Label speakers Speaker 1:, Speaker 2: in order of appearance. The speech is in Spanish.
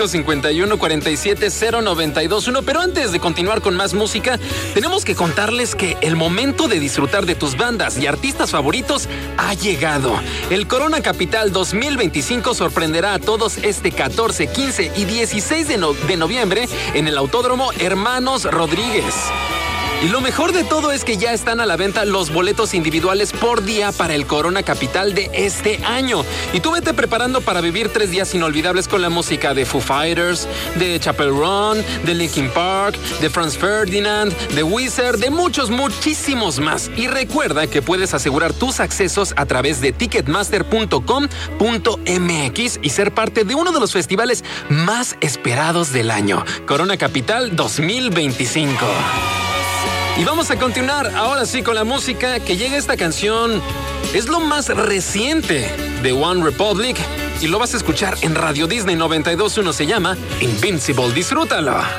Speaker 1: 51 47 0921. Pero antes de continuar con más música, tenemos que contarles que el momento de disfrutar de tus bandas y artistas favoritos ha llegado. El Corona Capital 2025 sorprenderá a todos este 14, 15 y 16 de noviembre en el Autódromo Hermanos Rodríguez. Y lo mejor de todo es que ya están a la venta los boletos individuales por día para el Corona Capital de este año. Y tú vete preparando para vivir 3 días inolvidables con la música de Foo Fighters, de Chapel Roan, de Linkin Park, de Franz Ferdinand, de Weezer, de muchísimos más. Y recuerda que puedes asegurar tus accesos a través de ticketmaster.com.mx y ser parte de uno de los festivales más esperados del año, Corona Capital 2025. Y vamos a continuar ahora sí con la música que llega. Esta canción es lo más reciente de One Republic y lo vas a escuchar en Radio Disney 92.1. Se llama Invincible. Disfrútalo.